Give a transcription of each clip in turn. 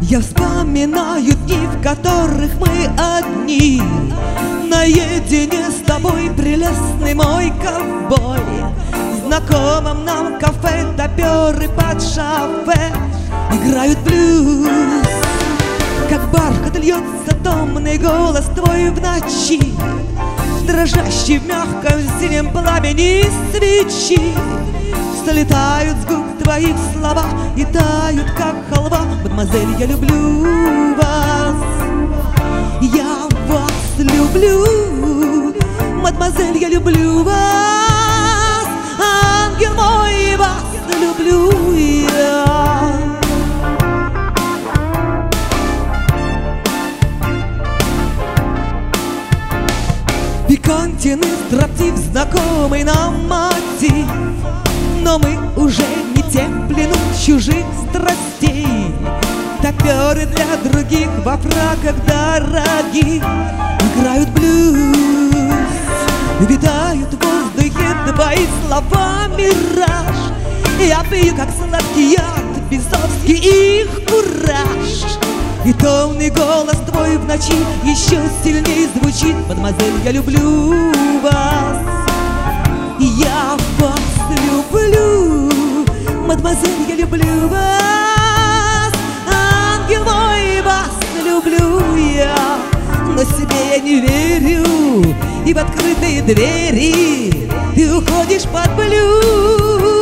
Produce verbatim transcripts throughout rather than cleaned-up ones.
Я вспоминаю дни, в которых мы одни, наедине с тобой, прелестный мой ковбой. В знакомом нам кафе топеры под шофе играют блюз. Как бархат льется томный голос твой в ночи, дрожащий в мягком синем пламени свечи. Слетают с губ твоих слова и тают, как халва. Мадемуазель, я люблю вас, я вас люблю. Мадемуазель, я люблю вас, ангел мой, вас люблю я. Пикантен и строптив знакомый нам мотив, но мы уже не те в плену чужих страстей. Топеры для других во фраках дорогих играют блюз. Витают в воздухе твои слова мираж. Я пью, как сладкий яд, бесовский их кураж. И томный голос твой в ночи еще сильнее звучит. Мадемуазель, я люблю вас, я вас люблю. Мадемуазель, я люблю вас, ангел мой, вас люблю я. Но себе я не верю, и в открытые двери ты уходишь под блюз.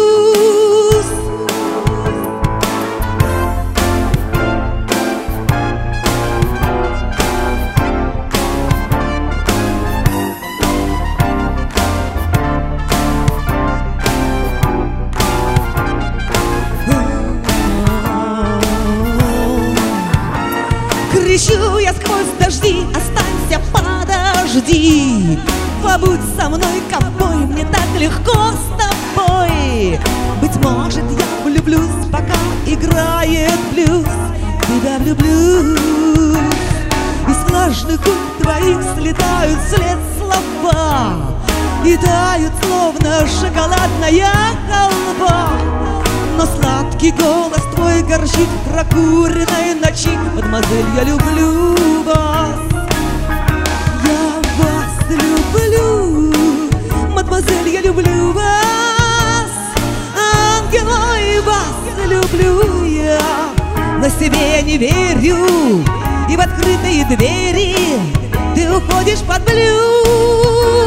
Кричу я сквозь дожди, останься, подожди. Побудь со мной, ковбой, мне так легко с тобой. Быть может, я влюблюсь, пока играет блюз. Тебя влюблю, из влажных губ твоих слетают вслед слова и тают, словно шоколадная халва. Но сладкий голос твой горчит в прокуренной ночи. Мадемуазель, я люблю вас, я вас люблю. Мадемуазель, я люблю вас, ангел мой, вас люблю я. Но себе я не верю, и в открытые двери ты уходишь под блюз.